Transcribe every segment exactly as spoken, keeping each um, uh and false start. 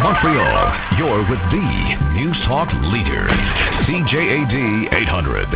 Montreal, you're with the News Talk leader, C J A D eight hundred.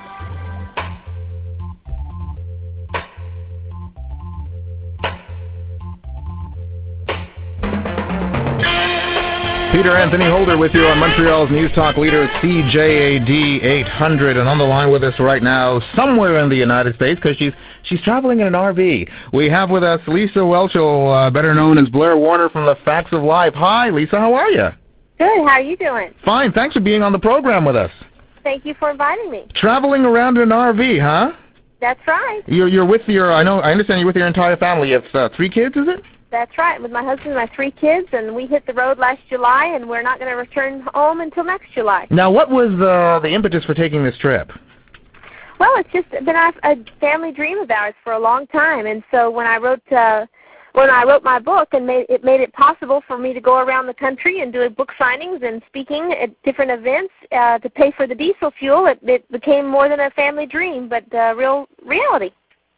Peter Anthony Holder with you on Montreal's News Talk leader, C J A D eight hundred, and on the line with us right now, somewhere in the United States, because she's she's traveling in an R V. We have with us Lisa Whelchel, uh, better known as Blair Warner from The Facts of Life. Hi, Lisa. How are you? Good. How are you doing? Fine. Thanks for being on the program with us. Thank you for inviting me. Traveling around in an R V, huh? That's right. You're you're with your. I know. I understand you're with your entire family. It's uh, three kids, is it? That's right, with my husband and my three kids, and we hit the road last July, and we're not going to return home until next July. Now, what was the, the impetus for taking this trip? Well, it's just been a, a family dream of ours for a long time, and so when I wrote uh, when I wrote my book, and made, it made it possible for me to go around the country and do book signings and speaking at different events uh, to pay for the diesel fuel, it, it became more than a family dream, but uh, real reality.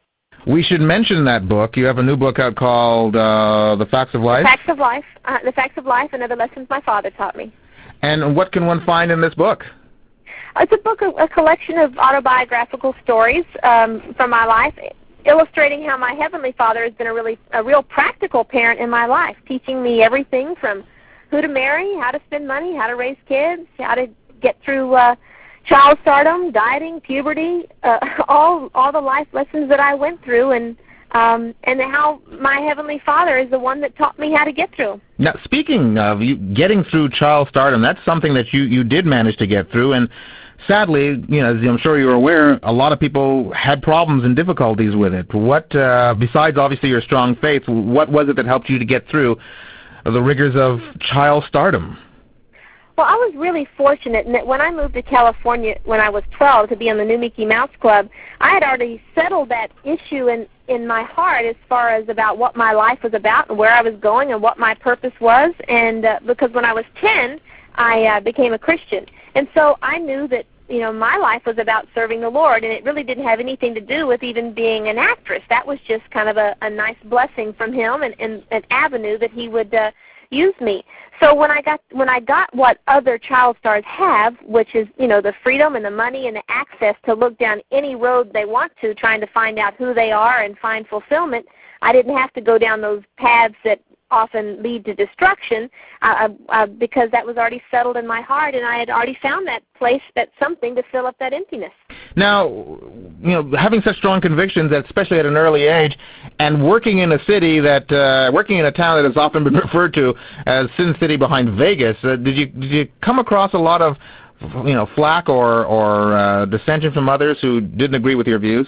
We should mention that book. You have a new book out called uh, The Facts of Life? The Facts of Life. Uh, the Facts of Life and Other Lessons My Father Taught Me. And what can one find in this book? It's a book, a collection of autobiographical stories um, from my life, illustrating how my Heavenly Father has been a really, a real practical parent in my life, teaching me everything from who to marry, how to spend money, how to raise kids, how to get through uh, child stardom, dieting, puberty, uh, all all the life lessons that I went through, and um, and how my Heavenly Father is the one that taught me how to get through. Now, speaking of you getting through child stardom, that's something that you, you did manage to get through, and sadly, you know, as I'm sure you're aware, a lot of people had problems and difficulties with it. What, uh, besides obviously your strong faith, what was it that helped you to get through the rigors of child stardom? Well, I was really fortunate in that when I moved to California when I was twelve to be on the New Mickey Mouse Club, I had already settled that issue in, in my heart as far as about what my life was about and where I was going and what my purpose was. And uh, because when I was ten, I uh, became a Christian. And so I knew that, you know, my life was about serving the Lord, and it really didn't have anything to do with even being an actress. That was just kind of a, a nice blessing from Him and, and an avenue that He would uh, use me. So when I got when I got what other child stars have, which is, you know, the freedom and the money and the access to look down any road they want to, trying to find out who they are and find fulfillment, I didn't have to go down those paths that often lead to destruction uh, uh, because that was already settled in my heart, and I had already found that place, that something to fill up that emptiness. Now, you know, having such strong convictions, especially at an early age, and working in a city that, uh, working in a town that has often been referred to as Sin City behind Vegas, uh, did you did you come across a lot of, you know, flack or or uh, dissension from others who didn't agree with your views?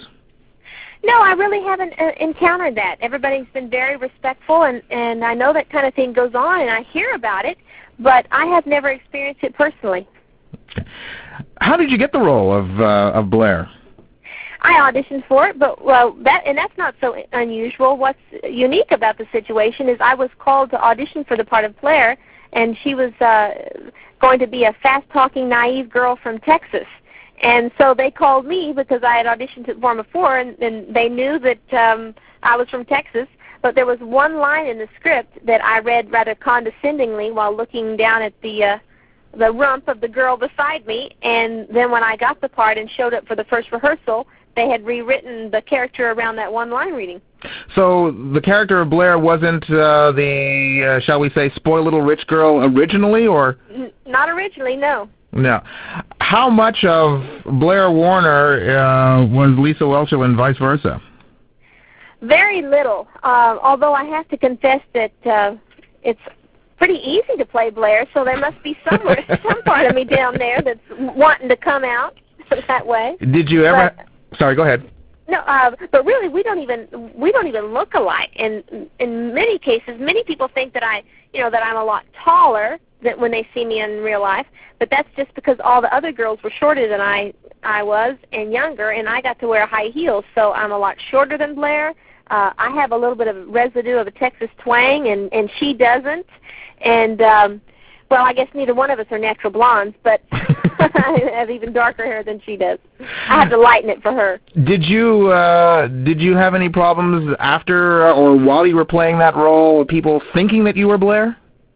No, I really haven't uh, encountered that. Everybody's been very respectful, and, and I know that kind of thing goes on, and I hear about it, but I have never experienced it personally. How did you get the role of uh, of Blair? I auditioned for it, but well, that and that's not so unusual. What's unique about the situation is I was called to audition for the part of Blair, and she was uh, going to be a fast-talking, naive girl from Texas. And so they called me because I had auditioned for them before, and, and they knew that um, I was from Texas. But there was one line in the script that I read rather condescendingly while looking down at the uh, the rump of the girl beside me. And then when I got the part and showed up for the first rehearsal, they had rewritten the character around that one line reading. So the character of Blair wasn't uh, the, uh, shall we say, spoiled little rich girl originally, or? N- not originally, no. No. How much of Blair Warner uh, was Lisa Whelchel and vice versa? Very little, uh, although I have to confess that uh, it's pretty easy to play Blair, so there must be somewhere, some part of me down there that's wanting to come out that way. Did you ever? But, sorry, go ahead. No, uh, but really, we don't even we don't even look alike. And in many cases, many people think that I, you know, that I'm a lot taller than when they see me in real life. But that's just because all the other girls were shorter than I I was and younger, and I got to wear high heels, so I'm a lot shorter than Blair. Uh, I have a little bit of residue of a Texas twang, and and she doesn't. And um, well, I guess neither one of us are natural blondes, but I have even darker hair than she does. I have to lighten it for her. Did you uh, did you have any problems after or while you were playing that role? People thinking that you were Blair?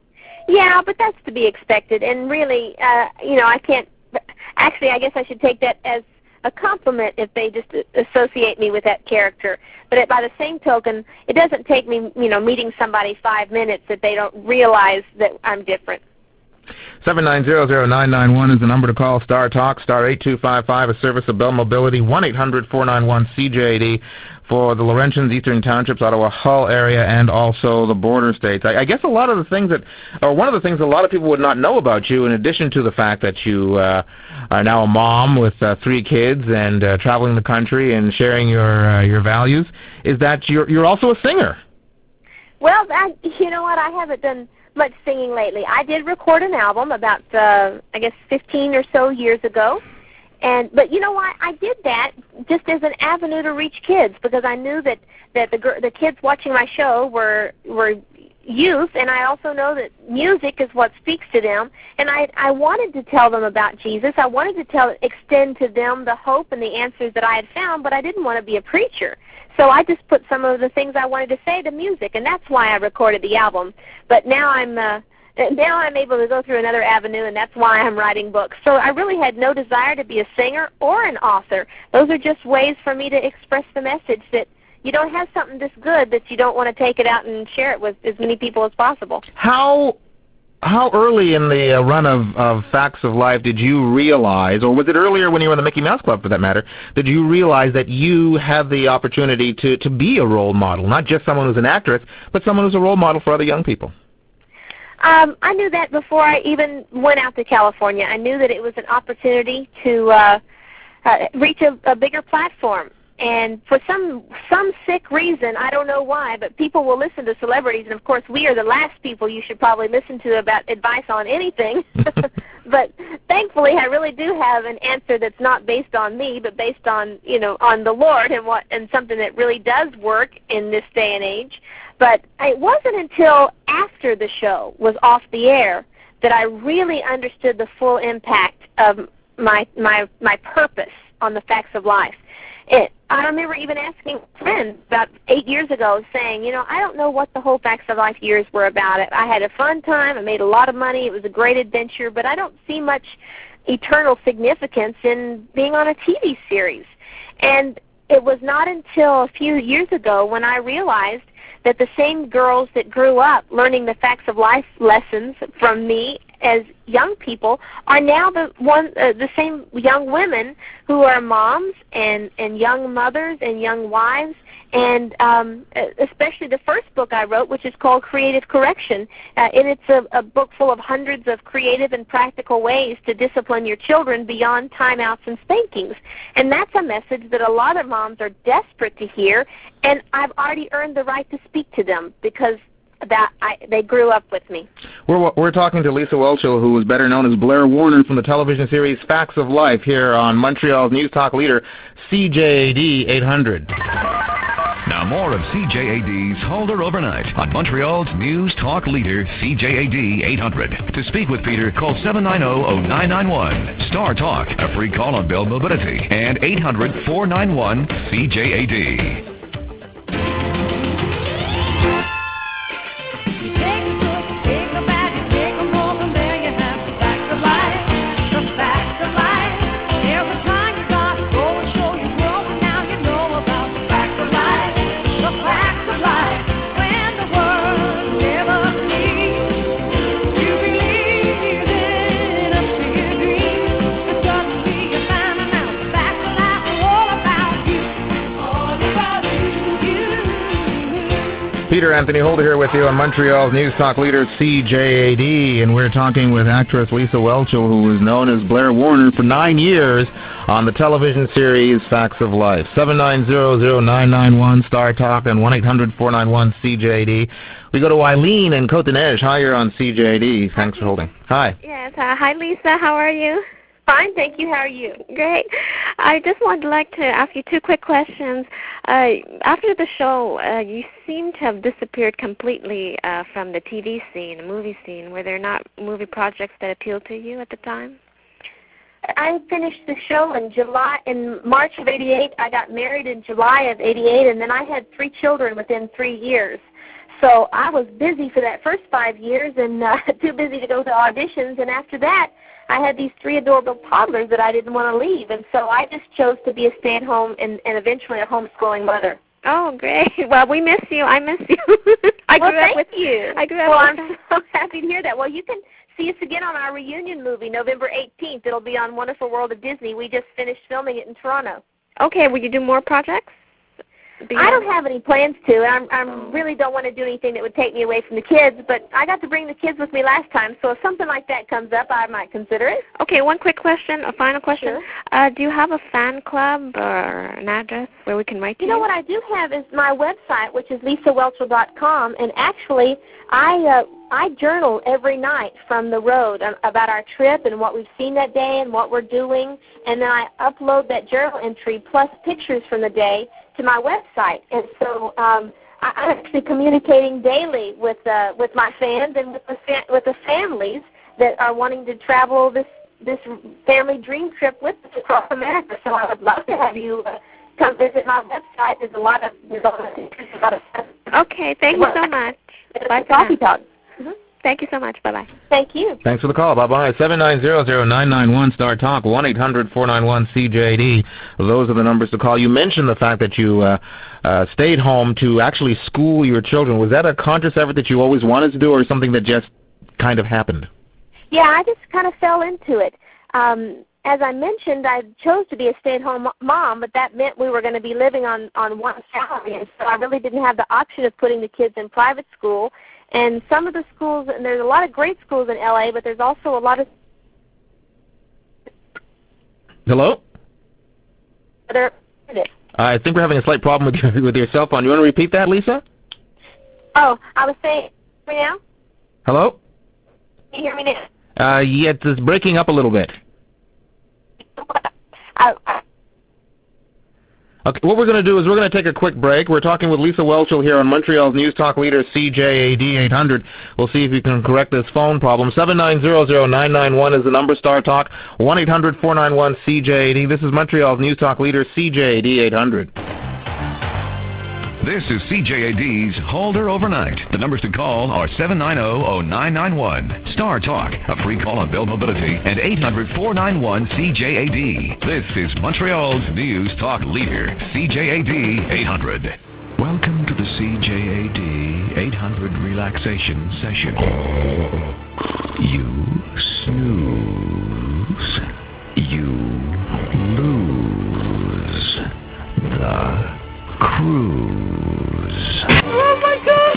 Yeah, but that's to be expected. And really, uh, you know, I can't. Actually, I guess I should take that as a compliment if they just associate me with that character. But by the same token, it doesn't take me, you know, meeting somebody five minutes that they don't realize that I'm different. seven nine zero zero nine nine one is the number to call. Star Talk, star eight two five five, a service of Bell Mobility, one eight hundred four nine one C J A D for the Laurentians, Eastern Townships, Ottawa, Hull area, and also the border states. I, I guess a lot of the things that, or one of the things a lot of people would not know about you, in addition to the fact that you uh, are now a mom with uh, three kids and uh, traveling the country and sharing your uh, your values, is that you're you're also a singer. Well, I, you know what? I haven't done much singing lately. I did record an album about, uh, I guess, fifteen or so years ago. And but you know what? I did that just as an avenue to reach kids, because I knew that that the the kids watching my show were were youth, and I also know that music is what speaks to them. And I I wanted to tell them about Jesus. I wanted to tell extend to them the hope and the answers that I had found, but I didn't want to be a preacher. So I just put some of the things I wanted to say to music, and that's why I recorded the album. But now I'm uh, now I'm able to go through another avenue, and that's why I'm writing books. So I really had no desire to be a singer or an author. Those are just ways for me to express the message that you don't have something this good that you don't want to take it out and share it with as many people as possible. How how early in the uh, run of, of Facts of Life did you realize, or was it earlier when you were in the Mickey Mouse Club for that matter, did you realize that you had the opportunity to, to be a role model, not just someone who's an actress, but someone who's a role model for other young people? Um, I knew that before I even went out to California. I knew that it was an opportunity to uh, uh, reach a, a bigger platform. And for some some sick reason, I don't know why, but people will listen to celebrities, and of course we are the last people you should probably listen to about advice on anything. But thankfully I really do have an answer that's not based on me, but based on, you know, on the Lord and what and something that really does work in this day and age. But it wasn't until after the show was off the air that I really understood the full impact of my my my purpose on the Facts of Life. It, I remember even asking friends about eight years ago, saying, you know, I don't know what the whole Facts of Life years were about. I had a fun time. I made a lot of money. It was a great adventure, but I don't see much eternal significance in being on a T V series. And it was not until a few years ago when I realized that the same girls that grew up learning the Facts of Life lessons from me as young people are now the one uh, the same young women who are moms and and young mothers and young wives, and um, especially the first book I wrote, which is called Creative Correction, uh, and it's a, a book full of hundreds of creative and practical ways to discipline your children beyond timeouts and spankings. And that's a message that a lot of moms are desperate to hear, and I've already earned the right to speak to them because that I, they grew up with me. We're, we're talking to Lisa Whelchel, who is better known as Blair Warner from the television series Facts of Life, here on Montreal's News Talk leader, C J A D eight hundred. Now more of C J A D's Holder Overnight on Montreal's News Talk leader, C J A D eight hundred. To speak with Peter, call seven nine zero, zero nine nine one. Star Talk, a free call on Bell Mobility, and eight hundred, four nine one, C J A D. Peter Anthony Holder here with you on Montreal's News Talk leader, C J A D, and we're talking with actress Lisa Whelchel, who was known as Blair Warner for nine years on the television series Facts of Life. seven nine zero, zero nine nine one, Star Talk, and one eight hundred, four nine one, C J A D. We go to Eileen in Côte-des-Neiges. Hi, you're on C J A D. Thanks for holding. Hi. Yes. Uh, hi, Lisa. How are you? Fine, thank you. How are you? Great. I just wanted to like to ask you two quick questions. Uh, after the show, uh, you seem to have disappeared completely uh, from the T V scene, the movie scene. Were there not movie projects that appealed to you at the time? I finished the show in July, in March of eighty-eight. I got married in July of eighty-eight, and then I had three children within three years. so I was busy for that first five years and uh, too busy to go to auditions. And after that, I had these three adorable toddlers that I didn't want to leave. And so I just chose to be a stay-at-home and, and eventually a homeschooling mother. Oh, great. Well, we miss you. I miss you. I well, grew up thank with you. I grew up well, with I'm so happy to hear that. Well, you can see us again on our reunion movie, November eighteenth. It'll be on Wonderful World of Disney. We just finished filming it in Toronto. Okay, will you do more projects? I don't have any plans to. I'm, I'm really don't want to do anything that would take me away from the kids, but I got to bring the kids with me last time, so if something like that comes up, I might consider it. Okay, one quick question, a final question. Sure. Uh, do you have a fan club or an address where we can write to you? You know what I do have is my website, which is lisa welchel dot com, and actually I uh, I journal every night from the road about our trip and what we've seen that day and what we're doing, and then I upload that journal entry plus pictures from the day to my website. And so um, I, I'm actually communicating daily with uh, with my fans and with the fa- with the families that are wanting to travel this this family dream trip with us across America. So I would love to have you uh, come visit my website. There's a lot of there's a lot of pictures, a lot of stuff. Okay, thank you so much. Bye for Coffee now. talk. Mm-hmm. Thank you so much. Bye-bye. Thank you. Thanks for the call. Bye-bye. seven nine zero zero nine nine one Star Talk, one eight hundred four nine one C J D. Those are the numbers to call. You mentioned the fact that you uh, uh, stayed home to actually school your children. Was that a conscious effort that you always wanted to do, or something that just kind of happened? Yeah, I just kind of fell into it. Um, as I mentioned, I chose to be a stay-at-home mom, but that meant we were going to be living on, on one salary, and so I really didn't have the option of putting the kids in private school. And some of the schools, and there's a lot of great schools in L A, but there's also a lot of... Hello? Other... I think we're having a slight problem with your, with your cell phone. You want to repeat that, Lisa? Oh, I was saying... Hear me now? Hello? Can you hear me now? Uh, yeah, it's breaking up a little bit. I, I, Okay, what we're going to do is we're going to take a quick break. We're talking with Lisa Welchel here on Montreal's News Talk Leader C J A D eight hundred. We'll see if we can correct this phone problem. seven nine zero zero nine nine one is the number, Star Talk, one eight hundred four nine one C J A D. This is Montreal's News Talk Leader C J A D eight hundred. This is C J A D's Hold Her Overnight. The numbers to call are seven nine zero zero nine nine one, Star Talk, a free call on Bell Mobility, and eight hundred four nine one C J A D. This is Montreal's News Talk Leader, C J A D eight hundred. Welcome to the C J A D eight hundred relaxation session. You snooze, you lose the cruise. Oh my God!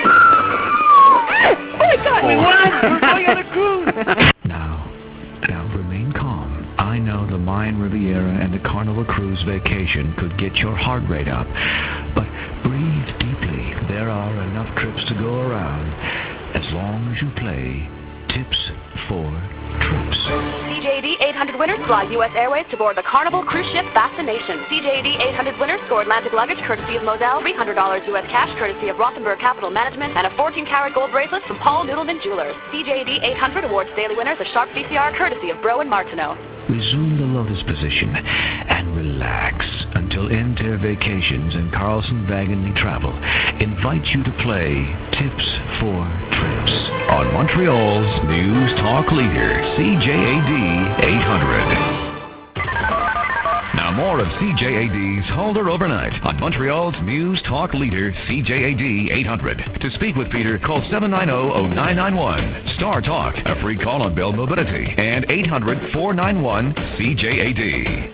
Oh my God! We won! We're going on a cruise! Now, now remain calm. I know the Mayan Riviera and the Carnival Cruise vacation could get your heart rate up, but breathe deeply. There are enough trips to go around as long as you play Tips for Trips. C J A D eight hundred winners fly U S Airways to board the Carnival cruise ship Fascination. C J A D eight hundred winners score Atlantic luggage courtesy of Moselle, three hundred dollars U S cash courtesy of Rothenberg Capital Management, and a fourteen karat gold bracelet from Paul Noodleman Jewelers. C J A D eight hundred awards daily winners a Sharp V C R courtesy of Bro and Martineau. Resume the lotus position and relax until Enter Vacations and Carlson Wagonly Travel invite you to play Tips for Trips on Montreal's News Talk Leader, C J A D eight hundred. Now more of C J A D's Hold Her Overnight on Montreal's News Talk Leader, C J A D eight hundred. To speak with Peter, call seven nine zero zero nine nine one, Star Talk, a free call on Bell Mobility, and eight hundred four nine one C J A D.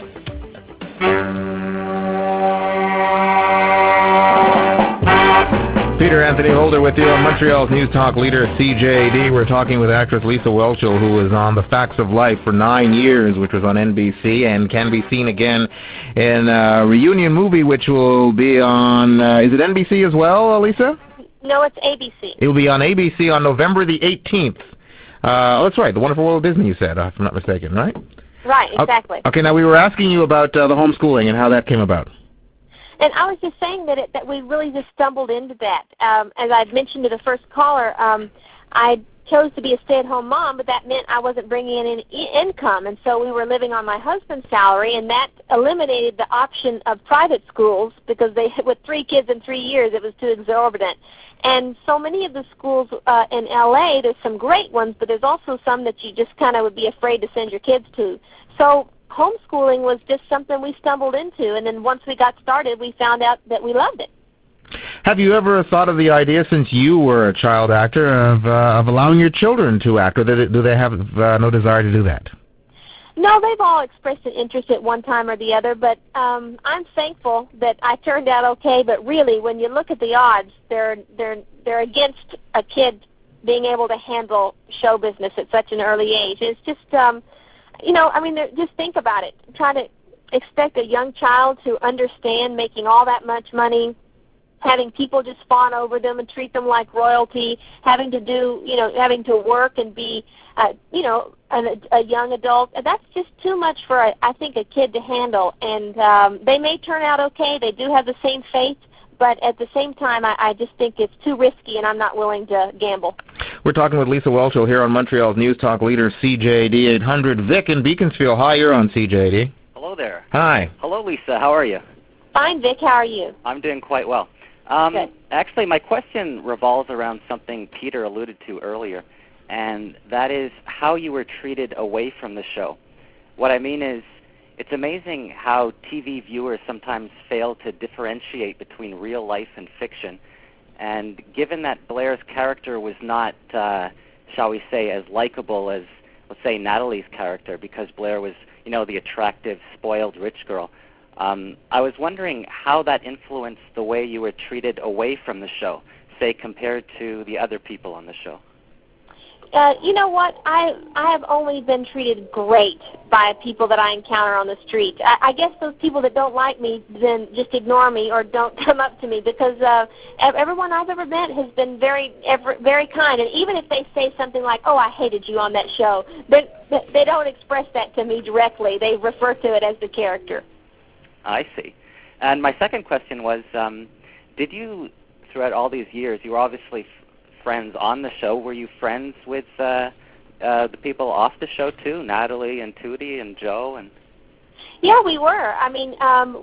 Peter Anthony Holder with you on Montreal's News Talk Leader, C J A D. We're talking with actress Lisa Welchel, who was on The Facts of Life for nine years, which was on N B C, and can be seen again in a reunion movie, which will be on, uh, is it N B C as well, Lisa? no, it's A B C. It will be on A B C on November the eighteenth. Uh, that's right, The Wonderful World of Disney, you said, if I'm not mistaken, right? Right, exactly. Okay, now we were asking you about uh, the homeschooling and how that came about. And I was just saying that it, that we really just stumbled into that. Um, as I'd mentioned to the first caller, um, I chose to be a stay-at-home mom, but that meant I wasn't bringing in any income, and so we were living on my husband's salary, and that eliminated the option of private schools because they, with three kids in three years, it was too exorbitant. And so many of the schools uh, in L A, there's some great ones, but there's also some that you just kind of would be afraid to send your kids to. So homeschooling was just something we stumbled into, and then once we got started, we found out that we loved it. Have you ever thought of the idea, since you were a child actor, of uh, of allowing your children to act, or do they, do they have uh, no desire to do that? No, they've all expressed an interest at one time or the other, but um, I'm thankful that I turned out okay. But really, when you look at the odds, they're they're they're against a kid being able to handle show business at such an early age. It's just, um, you know, I mean, just think about it. Try to expect a young child to understand making all that much money, having people just fawn over them and treat them like royalty, having to do, you know, having to work and be, uh, you know, a, a young adult. That's just too much for, a, I think, a kid to handle. And um, they may turn out okay. They do have the same faith, but at the same time, I, I just think it's too risky, and I'm not willing to gamble. We're talking with Lisa Whelchel here on Montreal's News Talk leader, C J A D eight hundred. Vic in Beaconsfield. Hi, you're on C J A D. Hello there. Hi. Hello, Lisa. How are you? Fine, Vic. How are you? I'm doing quite well. Um, Good. Actually, my question revolves around something Peter alluded to earlier, and that is how you were treated away from the show. What I mean is, it's amazing how T V viewers sometimes fail to differentiate between real life and fiction. And given that Blair's character was not, uh, shall we say, as likable as, let's say, Natalie's character, because Blair was, you know, the attractive, spoiled rich girl, Um, I was wondering how that influenced the way you were treated away from the show, say, compared to the other people on the show. Uh, you know what? I I have only been treated great by people that I encounter on the street. I, I guess those people that don't like me then just ignore me or don't come up to me, because uh, everyone I've ever met has been very ever, very kind. And even if they say something like, "Oh, I hated you on that show," they they don't express that to me directly. They refer to it as the character. I see. And my second question was, um, did you, throughout all these years, you were obviously f- friends on the show. Were you friends with uh, uh, the people off the show too, Natalie and Tootie and Joe? And yeah, we were. I mean, um,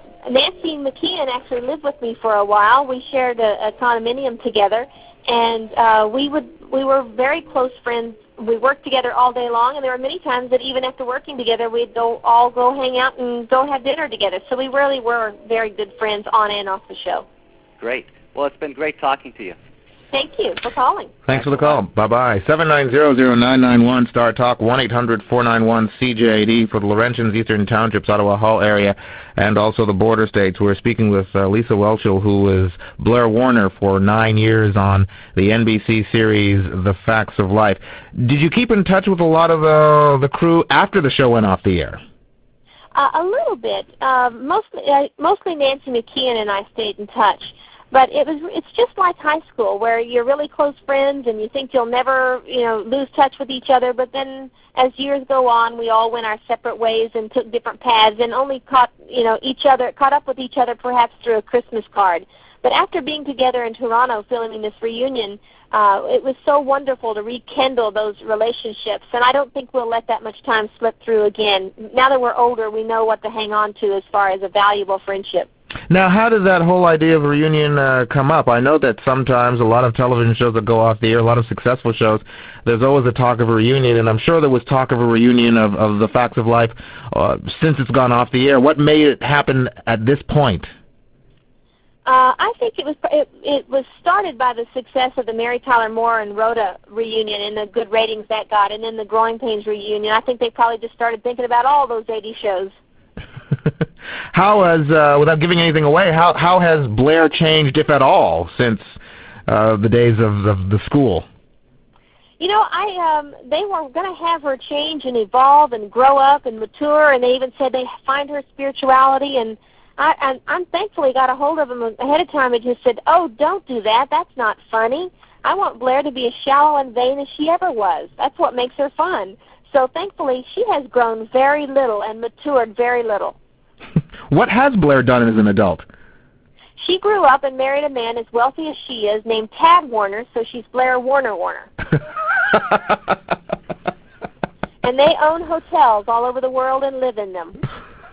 Nancy McKeon actually lived with me for a while. We shared a, a condominium together, and uh, we would we were very close friends. We worked together all day long, and there were many times that even after working together, we'd go all go hang out and go have dinner together. So we really were very good friends on and off the show. Great. Well, it's been great talking to you. Thank you for calling. Thanks for the call. Bye-bye. seven nine zero zero nine nine one, Star Talk, one eight hundred four nine one C J A D for the Laurentians, Eastern Townships, Ottawa Hall area, and also the border states. We're speaking with uh, Lisa Whelchel, who was Blair Warner for nine years on the N B C series The Facts of Life. Did you keep in touch with a lot of uh, the crew after the show went off the air? Uh, a little bit. Uh, mostly, uh, mostly Nancy McKeon and I stayed in touch. But it was, it's just like high school, where you're really close friends and you think you'll never, you know, lose touch with each other. But then as years go on, we all went our separate ways and took different paths and only caught, you know, each other, caught up with each other perhaps through a Christmas card. But after being together in Toronto filming this reunion, uh, it was so wonderful to rekindle those relationships. And I don't think we'll let that much time slip through again. Now that we're older, we know what to hang on to as far as a valuable friendship. Now, how did that whole idea of a reunion uh, come up? I know that sometimes a lot of television shows that go off the air, a lot of successful shows, there's always a talk of a reunion, and I'm sure there was talk of a reunion of, of The Facts of Life uh, since it's gone off the air. What made it happen at this point? Uh, I think it was it, it was started by the success of the Mary Tyler Moore and Rhoda reunion and the good ratings that got, and then the Growing Pains reunion. I think they probably just started thinking about all those eighty shows. How has, uh, without giving anything away, how how has Blair changed, if at all, since uh, the days of, of the school? You know, I um, they were going to have her change and evolve and grow up and mature, and they even said they find her spirituality. And I, and I'm thankfully got a hold of them ahead of time and just said, "Oh, don't do that. That's not funny. I want Blair to be as shallow and vain as she ever was. That's what makes her fun." So thankfully, she has grown very little and matured very little. What has Blair done as an adult? She grew up and married a man as wealthy as she is, named Tad Warner, so she's Blair Warner Warner. And they own hotels all over the world and live in them.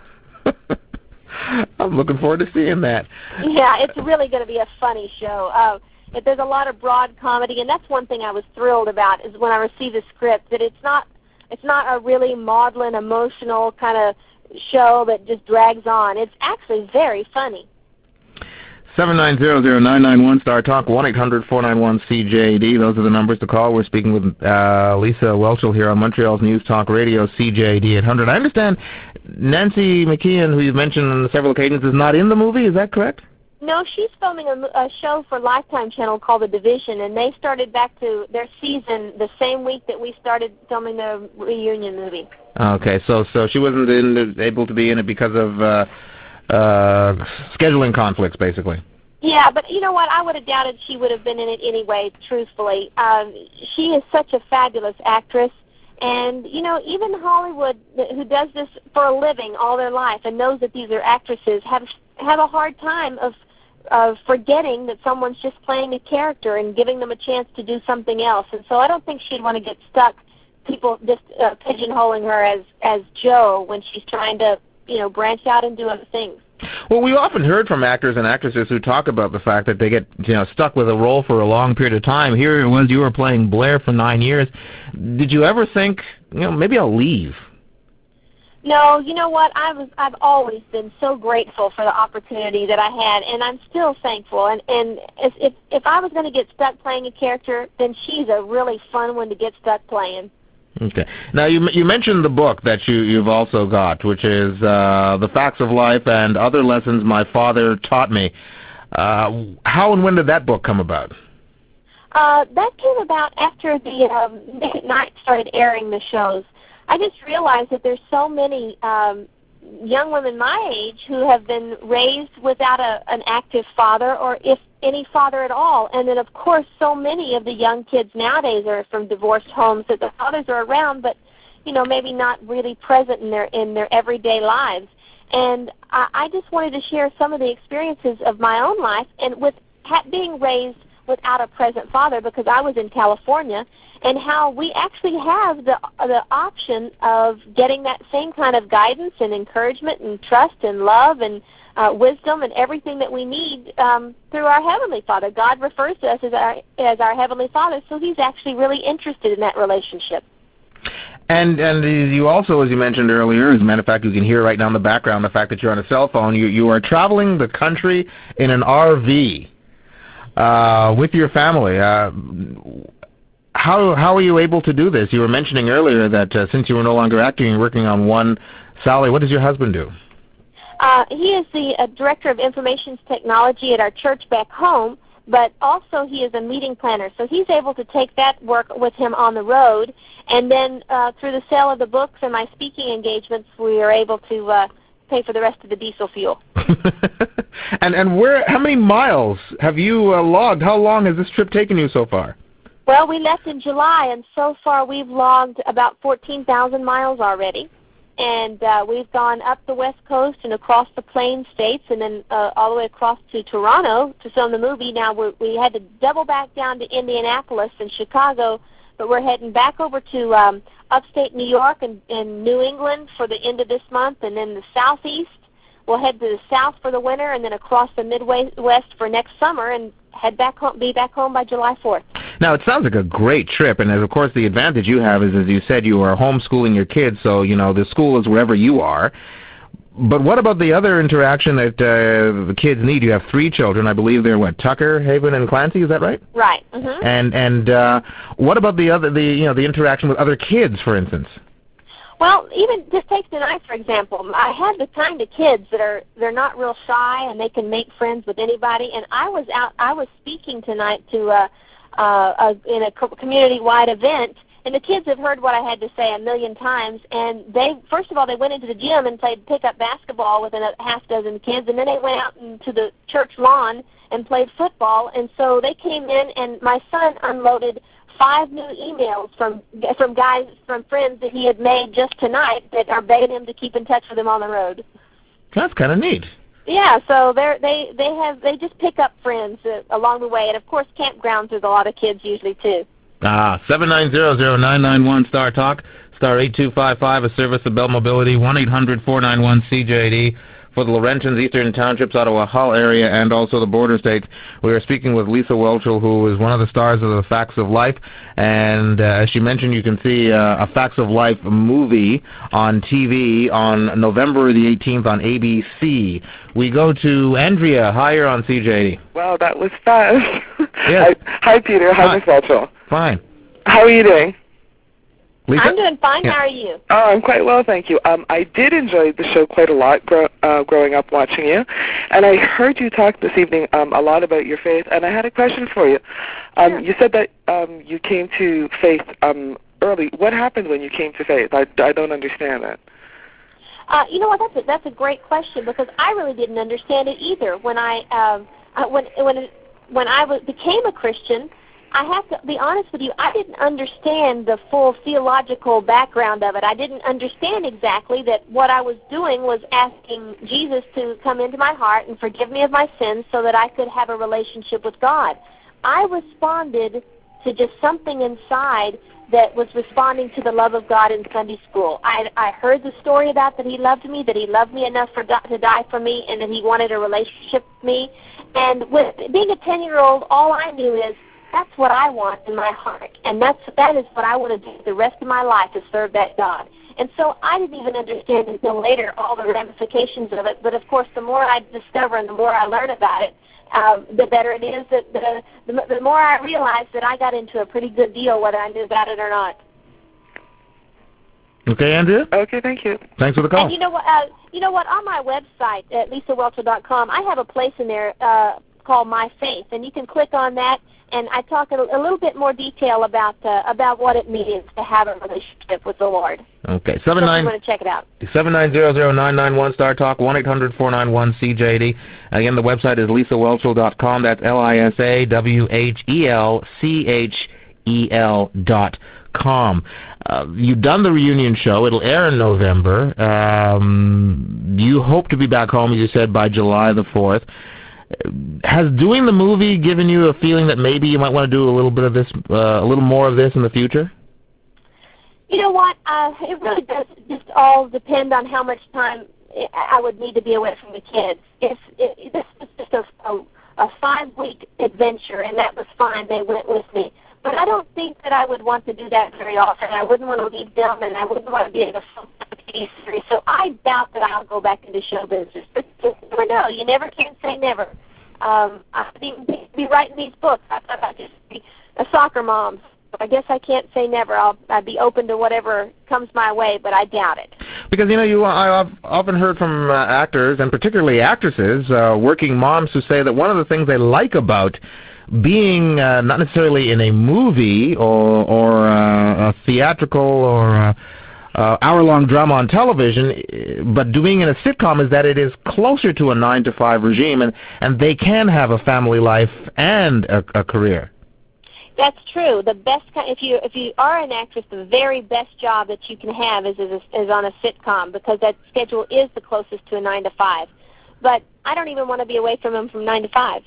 I'm looking forward to seeing that. Yeah, it's really going to be a funny show. Uh, there's a lot of broad comedy, and that's one thing I was thrilled about is when I received the script, that it's not it's not a really maudlin, emotional kind of show that just drags on. It's actually very funny. seven nine zero zero nine nine one Star Talk, one eight hundred four nine one C J D. Those are the numbers to call. We're speaking with uh, Lisa Whelchel here on Montreal's News Talk Radio, C J D eight hundred. I understand Nancy McKeon, who you've mentioned on several occasions, is not in the movie. Is that correct? No, she's filming a, a show for Lifetime Channel called The Division, and they started back to their season the same week that we started filming the reunion movie. Okay, so so she wasn't in, able to be in it because of uh, uh, scheduling conflicts, basically. Yeah, but you know what? I would have doubted she would have been in it anyway, truthfully. Um, she is such a fabulous actress. And, you know, even Hollywood, who does this for a living all their life and knows that these are actresses, have have a hard time of of forgetting that someone's just playing a character and giving them a chance to do something else. And so I don't think she'd want to get stuck, people just uh, pigeonholing her as, as Jo when she's trying to, you know, branch out and do other things. Well, we've often heard from actors and actresses who talk about the fact that they get, you know, stuck with a role for a long period of time. Here it was, you were playing Blair for nine years. Did you ever think, you know, maybe I'll leave? No, you know what? I was, I've always been so grateful for the opportunity that I had, and I'm still thankful. And, and if, if, if I was going to get stuck playing a character, then she's a really fun one to get stuck playing. Okay. Now, you you mentioned the book that you, you've also got, which is uh, The Facts of Life and Other Lessons My Father Taught Me. Uh, how and when did that book come about? Uh, that came about after the um, Nick at Night started airing the shows. I just realized that there's so many um, young women my age who have been raised without a, an active father, or if any father at all. And then, of course, so many of the young kids nowadays are from divorced homes that the fathers are around, but, you know, maybe not really present in their in their everyday lives. And I, I just wanted to share some of the experiences of my own life, and with ha- being raised without a present father, because I was in California, and how we actually have the the option of getting that same kind of guidance and encouragement and trust and love and uh, wisdom and everything that we need um, through our Heavenly Father. God refers to us as our, as our Heavenly Father, so He's actually really interested in that relationship. And and you also, as you mentioned earlier, as a matter of fact, you can hear right now in the background the fact that you're on a cell phone. You you are traveling the country in an R V uh, with your family. Uh, how how are you able to do this? You were mentioning earlier that uh, since you were no longer acting, you're working on one salary. What does your husband do? Uh, he is the uh, Director of Information Technology at our church back home, but also he is a meeting planner. So he's able to take that work with him on the road, and then uh, through the sale of the books and my speaking engagements, we are able to uh, pay for the rest of the diesel fuel. and and where? How many miles have you uh, logged? How long has this trip taken you so far? Well, we left in July, and so far we've logged about fourteen thousand miles already. And uh, we've gone up the West Coast and across the Plain States, and then uh, all the way across to Toronto to film the movie. Now we're, we had to double back down to Indianapolis and Chicago, but we're heading back over to um, upstate New York and, and New England for the end of this month, and then the Southeast. We'll head to the South for the winter, and then across the Midwest for next summer, and head back home, be back home by July fourth. Now, it sounds like a great trip, and of course the advantage you have is, as you said, you are homeschooling your kids, so, you know, the school is wherever you are. But what about the other interaction that uh, the kids need? You have three children. I believe they're, what, Tucker, Haven, and Clancy, is that right? Right. Mm-hmm. And and uh, what about the other, the you know, the interaction with other kids, for instance? Well, even just take tonight, for example. I have the kind of kids that are, they're not real shy, and they can make friends with anybody. And I was out, I was speaking tonight to uh, uh, a, in a co- community-wide event, and the kids have heard what I had to say a million times. And they, first of all, they went into the gym and played pickup basketball with a half dozen kids, and then they went out into the church lawn and played football. And so they came in, and my son unloaded five new emails from from guys, from friends that he had made just tonight that are begging him to keep in touch with him on the road. That's kind of neat. Yeah, so they they they have they just pick up friends uh, along the way, and of course campgrounds with a lot of kids usually too. Ah, seven nine zero zero nine nine one Star Talk, star eight two five five, a service of Bell Mobility, one eight hundred four nine one C J A D. For the Laurentians, Eastern Townships, Ottawa, Hull area, and also the border states. We are speaking with Lisa Whelchel, who is one of the stars of the Facts of Life. And uh, as she mentioned, you can see uh, a Facts of Life movie on T V on November the eighteenth on A B C. We go to Andrea. Hi, you're on C J A D. Wow, that was fast. Yes. Hi, hi, Peter. Hi, Hi. Miss Whelchel. Fine. How are you doing? Lisa? I'm doing fine. Yeah. How are you? Oh, I'm quite well, thank you. Um, I did enjoy the show quite a lot grow, uh, growing up watching you, and I heard you talk this evening um, a lot about your faith, and I had a question for you. Um, Sure. You said that um, you came to faith um, early. What happened when you came to faith? I, I don't understand that. Uh, you know what? That's a, that's a great question because I really didn't understand it either. When I um, uh, when when it, when I was, became a Christian, I have to be honest with you, I didn't understand the full theological background of it. I didn't understand exactly that what I was doing was asking Jesus to come into my heart and forgive me of my sins so that I could have a relationship with God. I responded to just something inside that was responding to the love of God in Sunday school. I, I heard the story about that he loved me, that he loved me enough for, to die for me, and that he wanted a relationship with me. And with being a ten-year-old, all I knew is, that's what I want in my heart, and that's that is what I want to do the rest of my life, is serve that God. And so I didn't even understand until later all the ramifications of it. But of course, the more I discover and the more I learn about it, um, the better it is. That the, the the more I realize that I got into a pretty good deal, whether I knew about it or not. Okay, Andrea? Okay, thank you. Thanks for the call. And you know what? Uh, you know what? On my website at lisa whelchel dot com, I have a place in there uh, called My Faith, and you can click on that. And I talk a, a little bit more detail about uh, about what it means to have a relationship with the Lord. Okay, So seven if nine you want to check it out. seven nine zero zero nine nine one Star Talk, one eight hundred four nine one C J A D. Again, the website is lisa whelchel dot com. That's L I S A W H E L C H E L dot com. Uh, you've done the reunion show. It'll air in November. Um, you hope to be back home, as you said, by July the fourth. Has doing the movie given you a feeling that maybe you might want to do a little bit of this, uh, a little more of this in the future? You know what? Uh, it really does just all depend on how much time I would need to be away from the kids. If, if this was just a, a, a five-week adventure, and that was fine, they went with me. But I don't think that I would want to do that very often. I wouldn't want to leave them, and I wouldn't want to be in a T V series. So I doubt that I'll go back into show business. But you never know. You never can say never. Um, I'd be, be writing these books. I thought I'd just be a soccer mom. So I guess I can't say never. I'll I'd be open to whatever comes my way, but I doubt it. Because, you know, you I've often heard from uh, actors, and particularly actresses, uh, working moms, who say that one of the things they like about being uh, not necessarily in a movie or, or uh, a theatrical or uh, uh, hour-long drama on television, but doing in a sitcom, is that it is closer to a nine to five regime, and, and they can have a family life and a, a career. That's true. The best if you if you are an actress, the very best job that you can have is is, is on a sitcom, because that schedule is the closest to a nine to five. But I don't even want to be away from them from nine to five.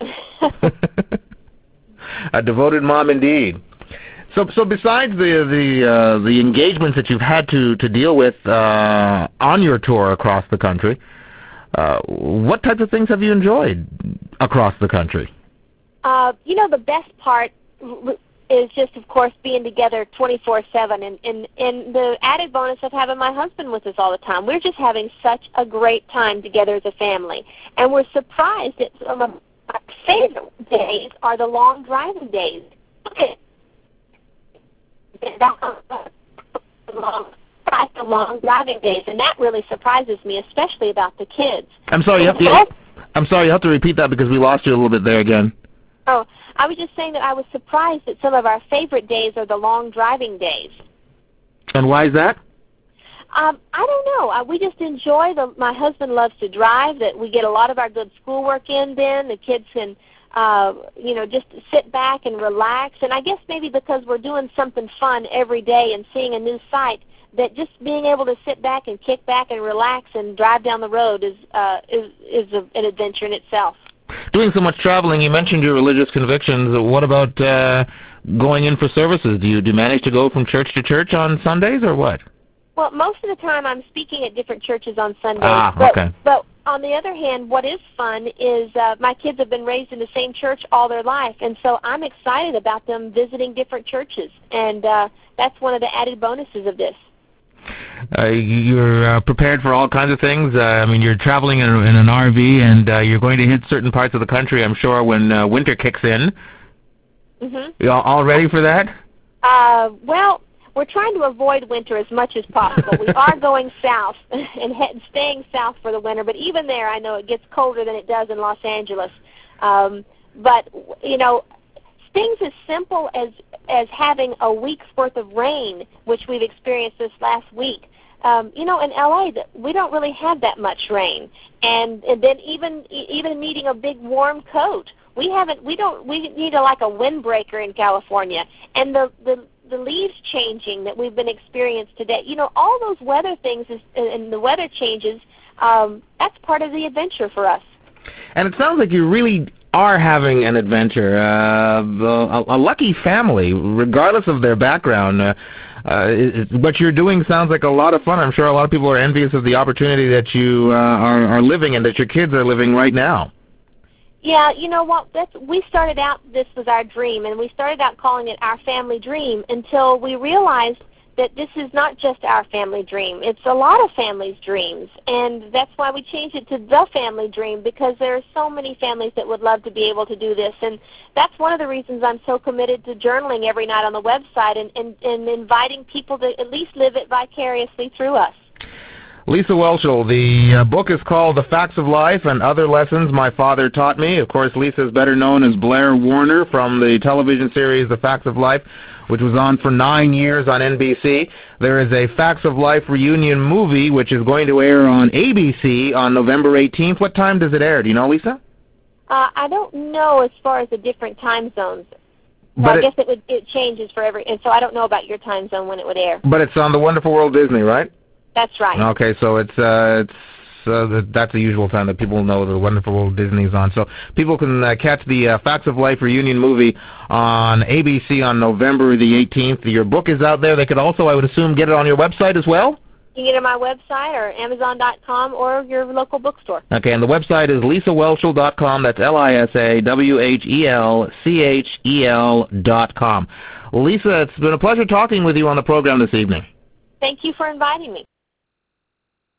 A devoted mom indeed. So, so besides the the uh, the engagements that you've had to to deal with uh, on your tour across the country, uh, what types of things have you enjoyed across the country? Uh, you know, the best part is just, of course, being together twenty-four seven, and, and, and the added bonus of having my husband with us all the time. We're just having such a great time together as a family, and we're surprised that some of our favorite days are the long driving days. Okay. Long, the long driving days, and that really surprises me, especially about the kids. I'm sorry, you have to, I'm sorry, you have to repeat that because we lost you a little bit there again. Oh, I was just saying that I was surprised that some of our favorite days are the long driving days. And why is that? Um, I don't know. Uh, we just enjoy the. My husband loves to drive. That we get a lot of our good schoolwork in. Then the kids can uh, you know, just sit back and relax. And I guess maybe because we're doing something fun every day and seeing a new sight, that just being able to sit back and kick back and relax and drive down the road is uh, is is a, an adventure in itself. Doing so much traveling, you mentioned your religious convictions. What about uh, going in for services? Do you do you manage to go from church to church on Sundays, or what? Well, most of the time I'm speaking at different churches on Sundays. Ah, but, okay. But on the other hand, what is fun is uh, my kids have been raised in the same church all their life, and so I'm excited about them visiting different churches, and uh, that's one of the added bonuses of this. Uh, you're uh, prepared for all kinds of things. Uh, I mean, you're traveling in, in an R V, and uh, you're going to hit certain parts of the country, I'm sure, when uh, winter kicks in. Mm-hmm. You all, all ready for that? Uh, well, we're trying to avoid winter as much as possible. We are going south and head, staying south for the winter, but even there, I know it gets colder than it does in Los Angeles. Um, but, you know, things as simple as as having a week's worth of rain, which we've experienced this last week. Um, you know, in L A, we don't really have that much rain, and, and then even even needing a big warm coat, we haven't. We don't. We need a, like a windbreaker in California, and the the the leaves changing that we've been experiencing today. You know, all those weather things is, and the weather changes. Um, that's part of the adventure for us. And it sounds like you really are having an adventure. Uh, a, a lucky family, regardless of their background. Uh, uh, it, what you're doing sounds like a lot of fun. I'm sure a lot of people are envious of the opportunity that you uh, are, are living and that your kids are living right now. Yeah, you know what? That's, we started out, this was our dream, and we started out calling it our family dream until we realized that this is not just our family dream. It's a lot of families' dreams, and that's why we changed it to the family dream, because there are so many families that would love to be able to do this, and that's one of the reasons I'm so committed to journaling every night on the website and, and, and inviting people to at least live it vicariously through us. Lisa Whelchel, the uh, book is called The Facts of Life and Other Lessons My Father Taught Me. Of course, Lisa is better known as Blair Warner from the television series The Facts of Life, which was on for nine years on N B C. There is a Facts of Life reunion movie, which is going to air on A B C on November eighteenth. What time does it air? Do you know, Lisa? Uh, I don't know as far as the different time zones. So but I it, guess it would it changes for every, and so I don't know about your time zone when it would air. But it's on the Wonderful World Disney, right? That's right. Okay, so it's uh, it's uh, that's the usual time that people know the Wonderful World Disney's on. So people can uh, catch the uh, Facts of Life reunion movie on A B C on November the eighteenth. Your book is out there. They could also, I would assume, get it on your website as well? You can get it on my website or Amazon dot com or your local bookstore. Okay, and the website is lisa whelchel dot com. That's L I S A W H E L C H E L dot com. Lisa, it's been a pleasure talking with you on the program this evening. Thank you for inviting me.